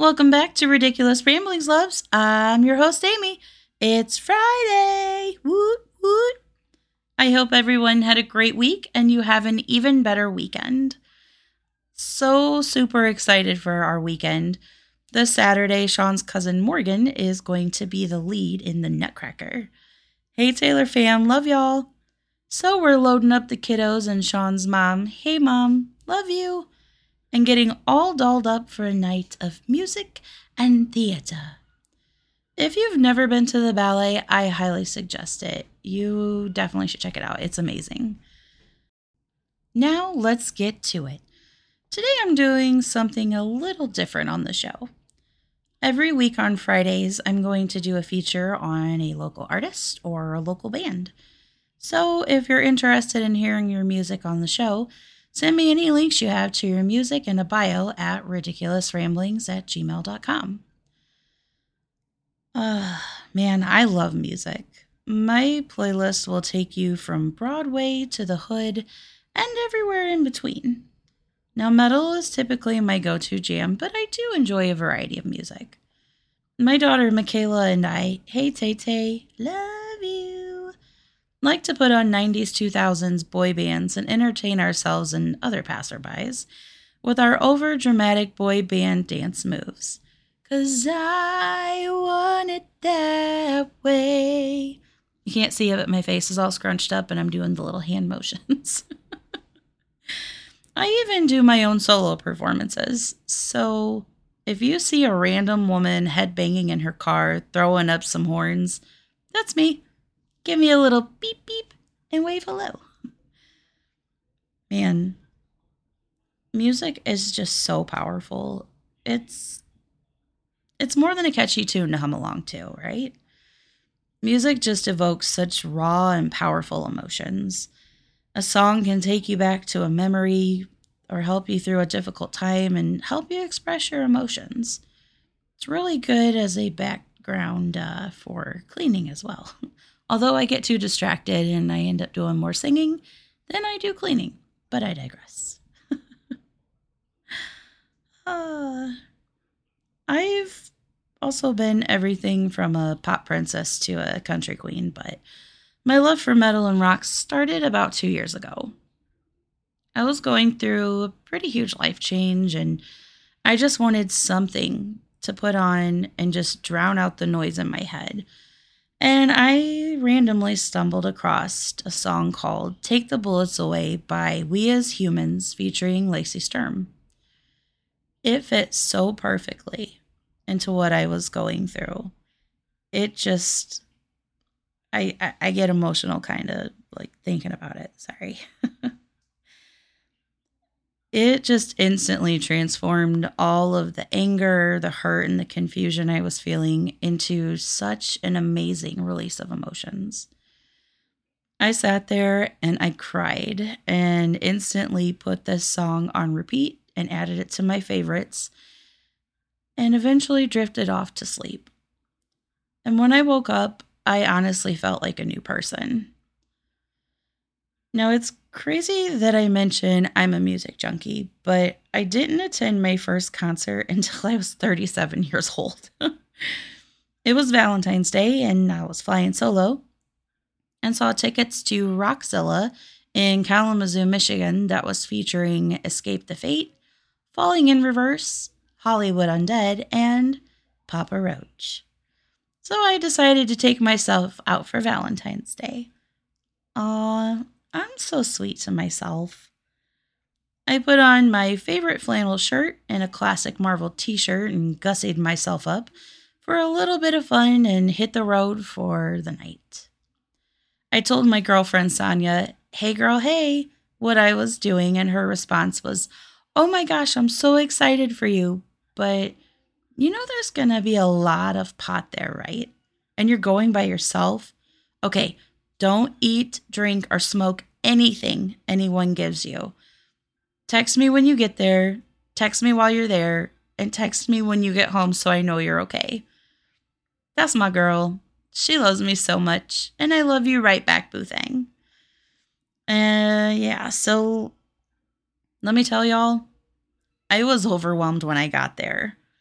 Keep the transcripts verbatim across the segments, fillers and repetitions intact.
Welcome back to Ridiculous Ramblings, loves. I'm your host, Amy. It's Friday. Woot woot. I hope everyone had a great week and you have an even better weekend. So super excited for our weekend. This Saturday, Sean's cousin Morgan is going to be the lead in the Nutcracker. Hey Taylor fam, love y'all. So we're loading up the kiddos and Sean's mom. Hey mom, love you. And getting all dolled up for a night of music and theater. If you've never been to the ballet, I highly suggest it. You definitely should check it out. It's amazing. Now let's get to it. Today I'm doing something a little different on the show. Every week on Fridays, I'm going to do a feature on a local artist or a local band. So if you're interested in hearing your music on the show, send me any links you have to your music and a bio at ridiculousramblings at gmail dot com. Uh, man, I love music. My playlist will take you from Broadway to the hood and everywhere in between. Now, metal is typically my go-to jam, but I do enjoy a variety of music. My daughter Michaela and I, hey Tay Tay, love you, like to put on nineties, two thousands boy bands and entertain ourselves and other passerbys with our over-dramatic boy band dance moves. 'Cause I want it that way. You can't see it, but my face is all scrunched up and I'm doing the little hand motions. I even do my own solo performances. So if you see a random woman headbanging in her car, throwing up some horns, that's me. Give me a little beep beep and wave hello. Man, music is just so powerful. It's it's more than a catchy tune to hum along to, right? Music just evokes such raw and powerful emotions. A song can take you back to a memory or help you through a difficult time and help you express your emotions. It's really good as a background uh, for cleaning as well. Although I get too distracted and I end up doing more singing than I do cleaning. But I digress. uh, I've also been everything from a pop princess to a country queen, but my love for metal and rock started about two years ago. I was going through a pretty huge life change and I just wanted something to put on and just drown out the noise in my head. And I randomly stumbled across a song called Take the Bullets Away by We As Humans featuring Lacey Sturm. It fit so perfectly into what I was going through. It just, I, I, I get emotional kind of like thinking about it. Sorry. It just instantly transformed all of the anger, the hurt, and the confusion I was feeling into such an amazing release of emotions. I sat there and I cried and instantly put this song on repeat and added it to my favorites and eventually drifted off to sleep. And when I woke up, I honestly felt like a new person. Now, it's crazy that I mention I'm a music junkie, but I didn't attend my first concert until I was thirty-seven years old. It was Valentine's Day, and I was flying solo and saw tickets to Rockzilla in Kalamazoo, Michigan that was featuring Escape the Fate, Falling in Reverse, Hollywood Undead, and Papa Roach. So I decided to take myself out for Valentine's Day. Aw, I'm so sweet to myself. I put on my favorite flannel shirt and a classic Marvel t-shirt and gussied myself up for a little bit of fun and hit the road for the night. I told my girlfriend Sonia, hey girl, hey, what I was doing, and her response was, oh my gosh, I'm so excited for you, but you know there's gonna be a lot of pot there, right? And you're going by yourself? Okay, don't eat, drink, or smoke anything anyone gives you. Text me when you get there, text me while you're there, and text me when you get home so I know you're okay. That's my girl. She loves me so much, and I love you right back, Boo Thang. Uh, yeah, so let me tell y'all, I was overwhelmed when I got there.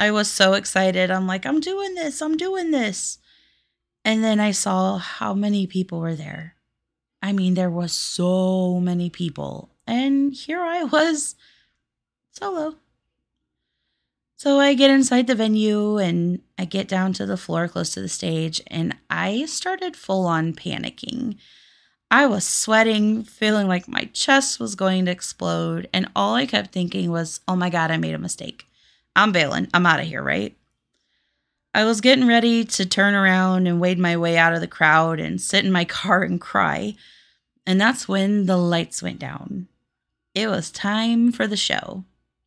I was so excited. I'm like, I'm doing this. I'm doing this. And then I saw how many people were there. I mean, there was so many people. And here I was solo. So I get inside the venue and I get down to the floor close to the stage and I started full on panicking. I was sweating, feeling like my chest was going to explode. And all I kept thinking was, oh my God, I made a mistake. I'm bailing. I'm out of here, right? I was getting ready to turn around and wade my way out of the crowd and sit in my car and cry. And that's when the lights went down. It was time for the show.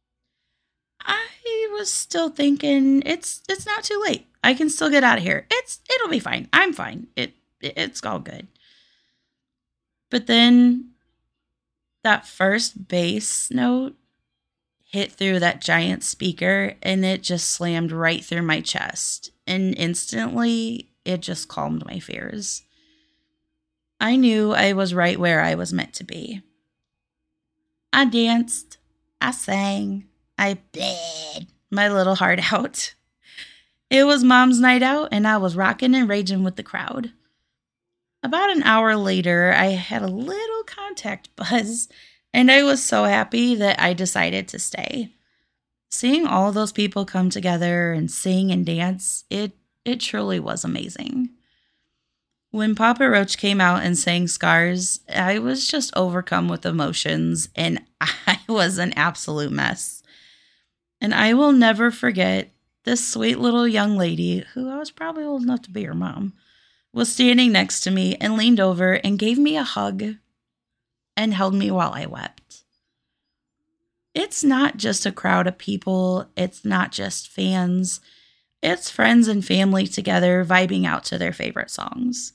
I was still thinking, it's it's not too late. I can still get out of here. It's it'll be fine. I'm fine. It, it it's all good. But then that first bass note hit through that giant speaker and it just slammed right through my chest. And instantly, it just calmed my fears. I knew I was right where I was meant to be. I danced. I sang. I bled my little heart out. It was Mom's night out and I was rocking and raging with the crowd. About an hour later, I had a little contact buzz, and I was so happy that I decided to stay. Seeing all those people come together and sing and dance, it, it truly was amazing. When Papa Roach came out and sang Scars, I was just overcome with emotions, and I was an absolute mess. And I will never forget this sweet little young lady, who I was probably old enough to be her mom, was standing next to me and leaned over and gave me a hug and held me while I wept. It's not just a crowd of people. It's not just fans. It's friends and family together vibing out to their favorite songs.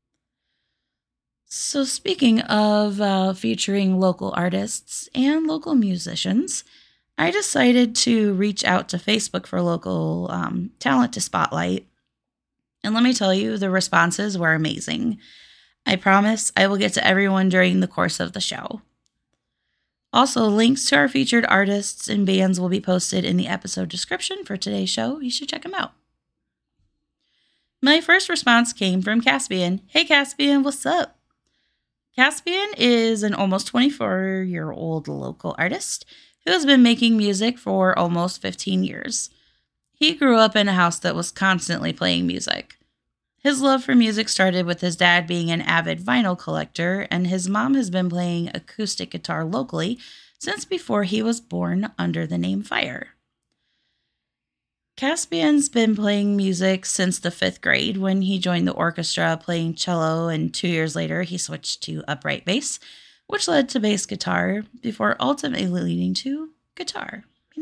So speaking of uh, featuring local artists and local musicians, I decided to reach out to Facebook for local um, talent to spotlight. And let me tell you, the responses were amazing. I promise I will get to everyone during the course of the show. Also, links to our featured artists and bands will be posted in the episode description for today's show. You should check them out. My first response came from Caspian. Hey Caspian, what's up? Caspian is an almost twenty-four-year-old local artist who has been making music for almost fifteen years. He grew up in a house that was constantly playing music. His love for music started with his dad being an avid vinyl collector, and his mom has been playing acoustic guitar locally since before he was born under the name Fire. Caspian's been playing music since the fifth grade when he joined the orchestra playing cello, and two years later he switched to upright bass, which led to bass guitar before ultimately leading to guitar.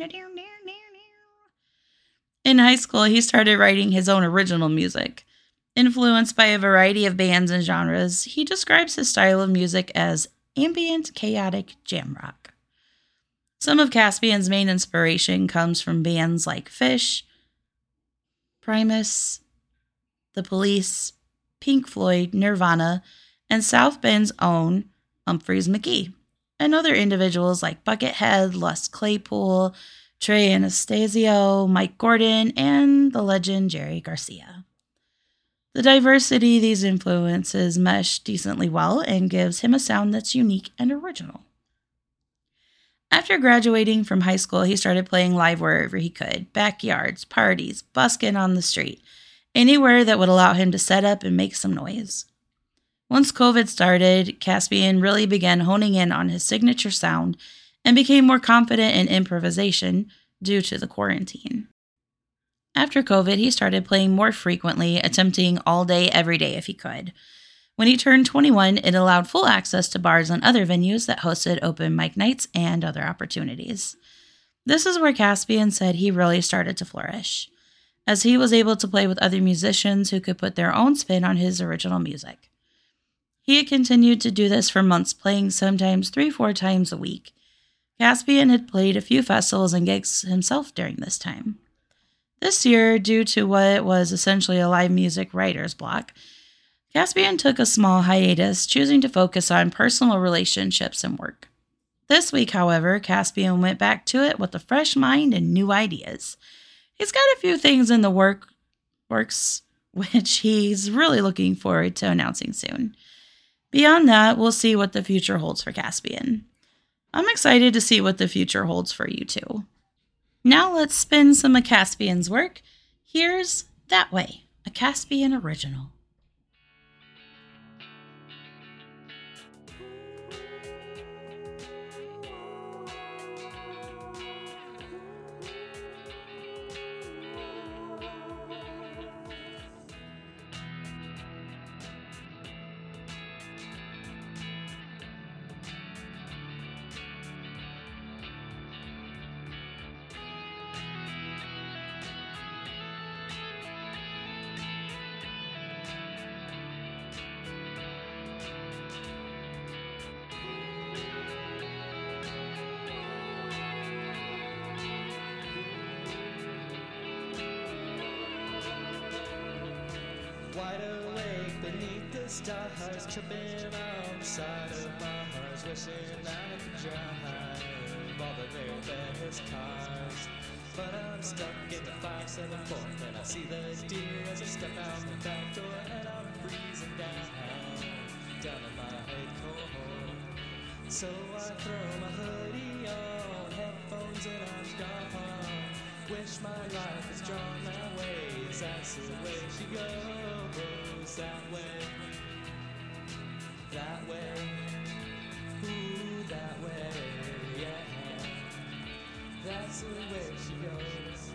In high school, he started writing his own original music. Influenced by a variety of bands and genres, he describes his style of music as ambient, chaotic jam rock. Some of Caspian's main inspiration comes from bands like Fish, Primus, The Police, Pink Floyd, Nirvana, and South Bend's own Humphreys McGee, and other individuals like Buckethead, Les Claypool, Trey Anastasio, Mike Gordon, and the legend Jerry Garcia. The diversity of these influences mesh decently well and gives him a sound that's unique and original. After graduating from high school, he started playing live wherever he could, backyards, parties, busking on the street, anywhere that would allow him to set up and make some noise. Once COVID started, Caspian really began honing in on his signature sound and became more confident in improvisation due to the quarantine. After COVID, he started playing more frequently, attempting all day, every day if he could. When he turned twenty-one, it allowed full access to bars and other venues that hosted open mic nights and other opportunities. This is where Caspian said he really started to flourish, as he was able to play with other musicians who could put their own spin on his original music. He had continued to do this for months, playing sometimes three, four times a week. Caspian had played a few festivals and gigs himself during this time. This year, due to what was essentially a live music writer's block, Caspian took a small hiatus, choosing to focus on personal relationships and work. This week, however, Caspian went back to it with a fresh mind and new ideas. He's got a few things in the work works, which he's really looking forward to announcing soon. Beyond that, we'll see what the future holds for Caspian. I'm excited to see what the future holds for you too. Now let's spin some of Caspian's work. Here's That Way, a Caspian original. Wide awake beneath the stars, tripping on the side of Mars, wishing I could drive all the very best cars. But I'm stuck in the five seven four, and I see the deer as I step out the back door, and I'm breezing down, down in my head cold. So I throw my hoodie on, headphones, and I'm gone. Wish my life was drawn that way, that's the way she goes, that way, that way, ooh, that way, yeah, that's the way she goes.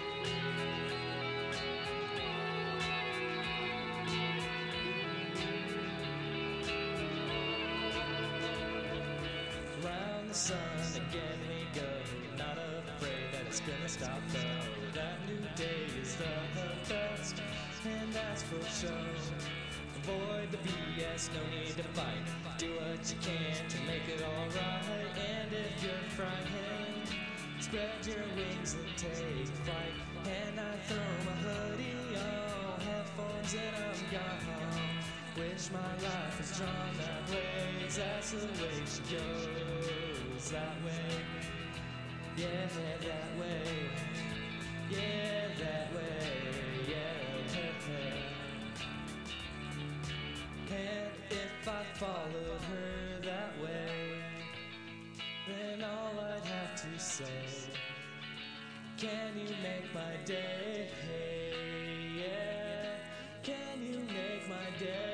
Round the sun again we go, not afraid that it's gonna stop though. That new day is the best, and that's for sure. Avoid the B S, no need to fight. Do what you can to make it alright. And if you're frightened, spread your wings and take flight. And I throw my hoodie on, headphones, and I'm gone. Wish my life was drawn that way, that's the way she goes, that way, yeah, that way, yeah, that way, yeah. And if I followed her that way, then all I'd have to say, can you make my day, yeah, can you make my day?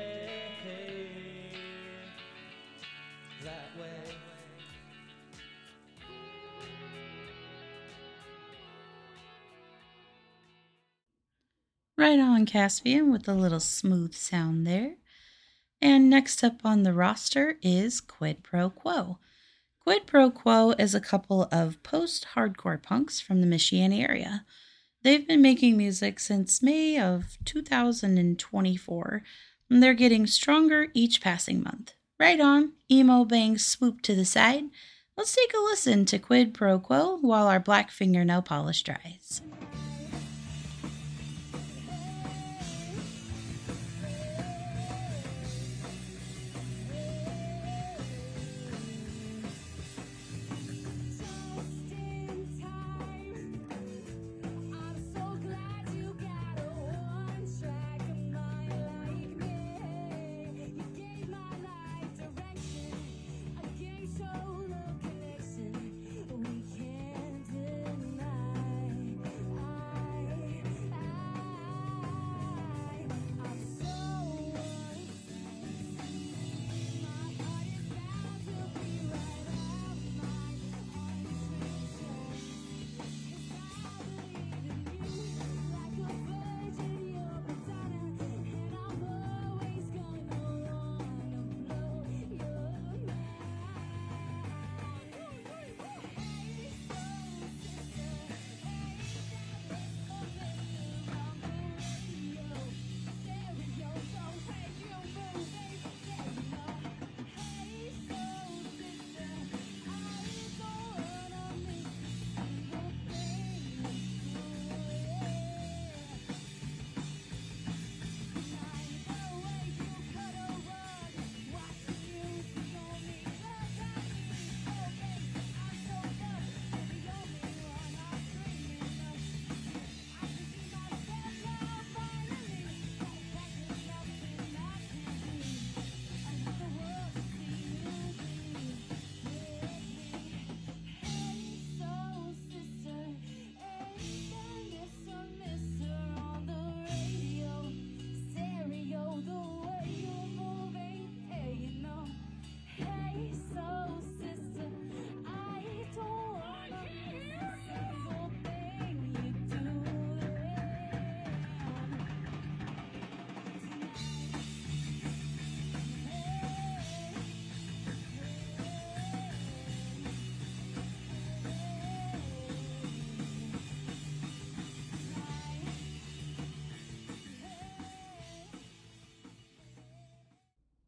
That way. Right on, Caspian, with a little smooth sound there. And next up on the roster is Quid Pro Quo. Quid Pro Quo is a couple of post-hardcore punks from the Michiana area. They've been making music since May of two thousand twenty-four, and they're getting stronger each passing month. Right on, emo bangs swoop to the side. Let's take a listen to Quid Pro Quo while our black fingernail polish dries. We can't deny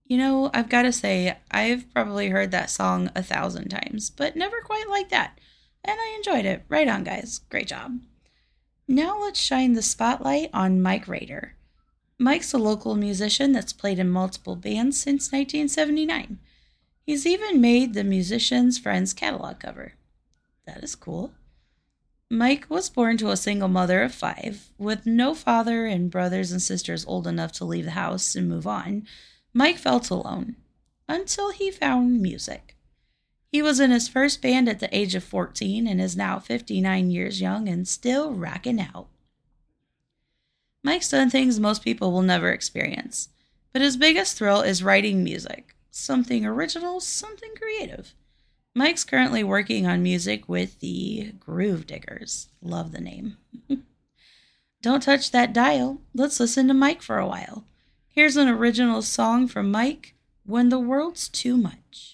You know, I've got to say, I've probably heard that song a thousand times, but never quite like that. And I enjoyed it. Right on, guys. Great job. Now let's shine the spotlight on Mike Rader. Mike's a local musician that's played in multiple bands since nineteen seventy-nine. He's even made the Musician's Friends catalog cover. That is cool. Mike was born to a single mother of five. With no father and brothers and sisters old enough to leave the house and move on, Mike felt alone until he found music. He was in his first band at the age of fourteen and is now fifty-nine years young and still rocking out. Mike's done things most people will never experience, but his biggest thrill is writing music. Something original, something creative. Mike's currently working on music with the Groove Diggers. Love the name. Don't touch that dial. Let's listen to Mike for a while. Here's an original song from Mike, When the World's Too Much.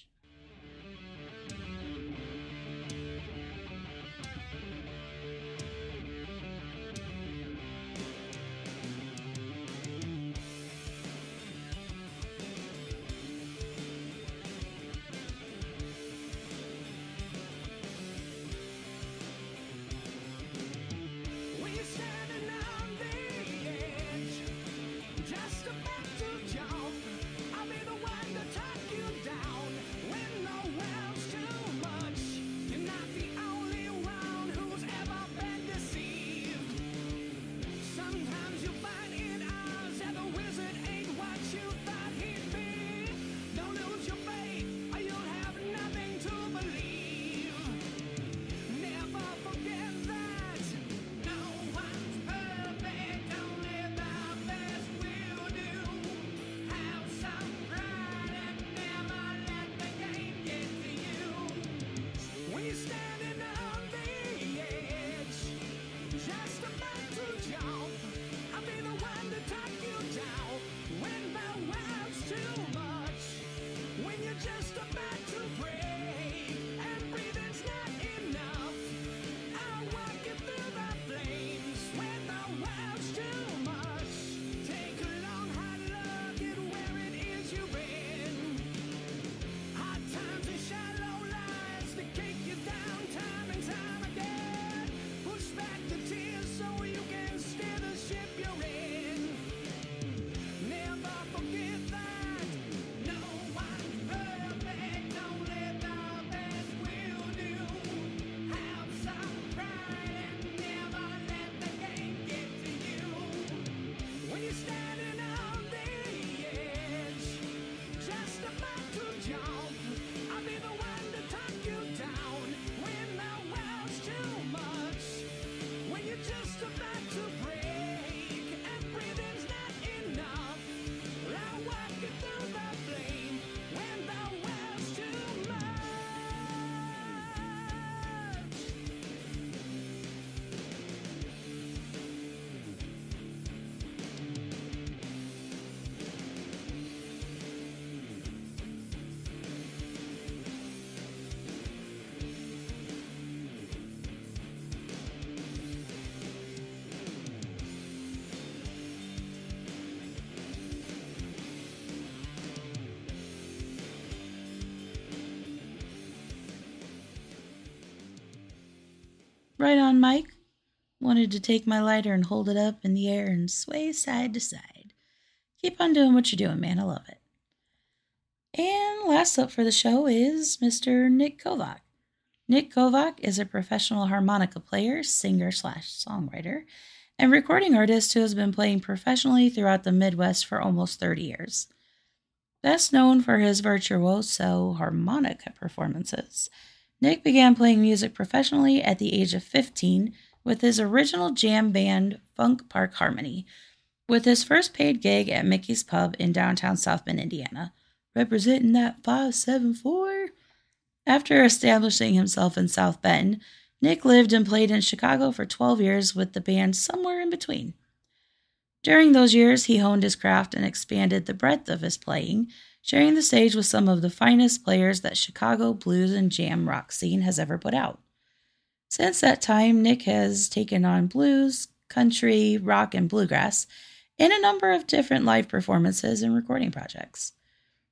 Right on, Mike. Wanted to take my lighter and hold it up in the air and sway side to side. Keep on doing what you're doing, man. I love it. And last up for the show is Mister Nick Kovac. Nick Kovac is a professional harmonica player, singer slash songwriter, and recording artist who has been playing professionally throughout the Midwest for almost thirty years. Best known for his virtuoso harmonica performances, Nick began playing music professionally at the age of fifteen with his original jam band, Funk Park Harmony, with his first paid gig at Mickey's Pub in downtown South Bend, Indiana, representing that five seven four. After establishing himself in South Bend, Nick lived and played in Chicago for twelve years with the band Somewhere in Between. During those years, he honed his craft and expanded the breadth of his playing, sharing the stage with some of the finest players that Chicago blues and jam rock scene has ever put out. Since that time, Nick has taken on blues, country, rock, and bluegrass in a number of different live performances and recording projects.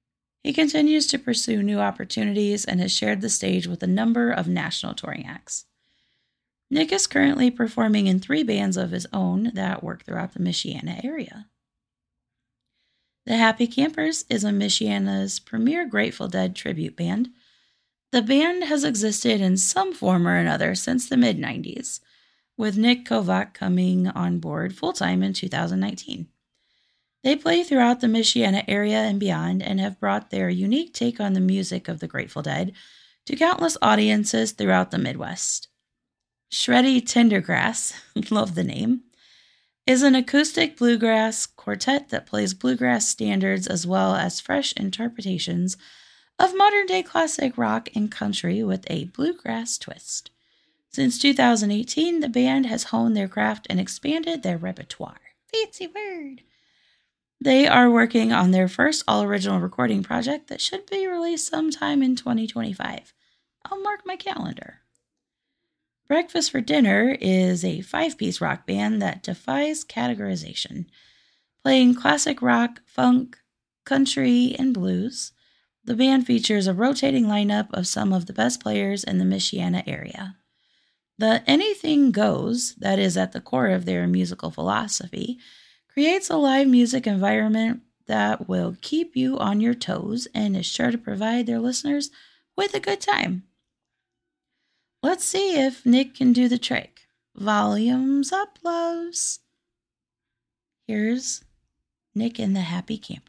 He continues to pursue new opportunities and has shared the stage with a number of national touring acts. Nick is currently performing in three bands of his own that work throughout the Michiana area. The Happy Campers is a Michiana's premier Grateful Dead tribute band. The band has existed in some form or another since the mid nineties, with Nick Kovac coming on board full-time in two thousand nineteen. They play throughout the Michiana area and beyond and have brought their unique take on the music of the Grateful Dead to countless audiences throughout the Midwest. Shreddy Tendergrass, love the name, is an acoustic bluegrass quartet that plays bluegrass standards as well as fresh interpretations of modern-day classic rock and country with a bluegrass twist. Since two thousand eighteen, the band has honed their craft and expanded their repertoire. Fancy word! They are working on their first all-original recording project that should be released sometime in twenty twenty-five. I'll mark my calendar. Breakfast for Dinner is a five-piece rock band that defies categorization, playing classic rock, funk, country, and blues. The band features a rotating lineup of some of the best players in the Michiana area. The Anything Goes, that is at the core of their musical philosophy, creates a live music environment that will keep you on your toes and is sure to provide their listeners with a good time. Let's see if Nick can do the trick. Volumes up, loves. Here's Nick and the Happy Campers.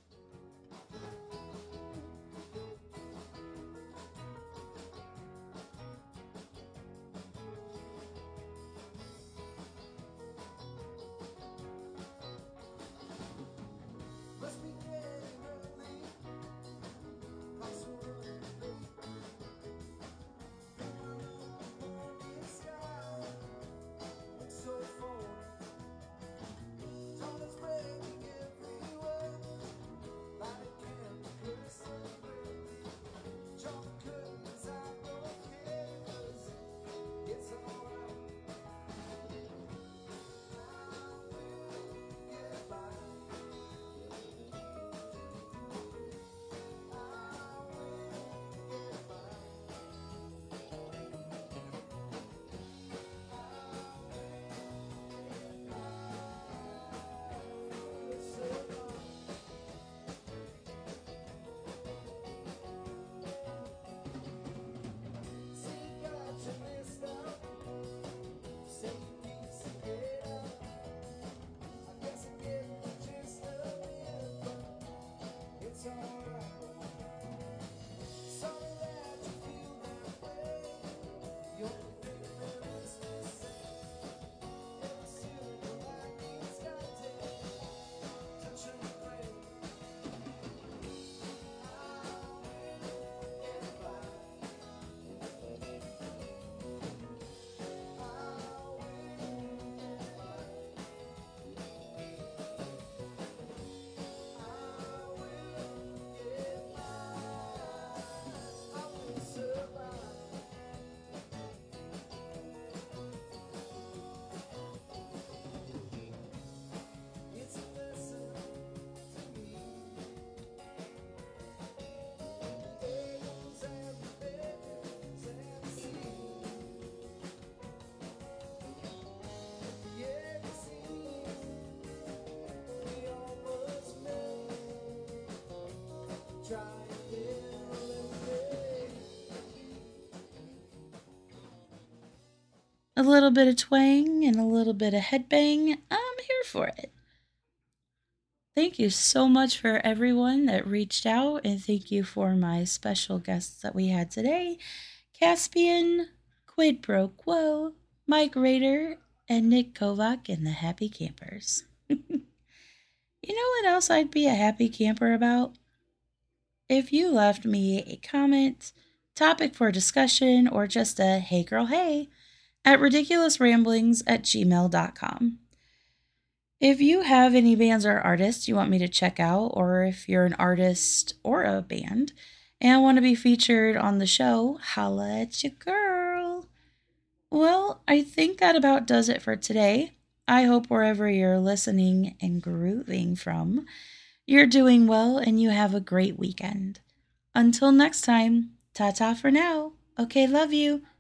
A little bit of twang and a little bit of headbang. I'm here for it. Thank you so much for everyone that reached out, and thank you for my special guests that we had today. Caspian, Quid Pro Quo, Mike Rader, and Nick Kovac and the Happy Campers. You know what else I'd be a happy camper about? If you left me a comment, topic for discussion, or just a hey girl hey at ridiculousramblings at gmail dot com. If you have any bands or artists you want me to check out, or if you're an artist or a band and want to be featured on the show, holla at your girl. Well, I think that about does it for today. I hope wherever you're listening and grooving from, you're doing well and you have a great weekend. Until next time, ta-ta for now. Okay, love you.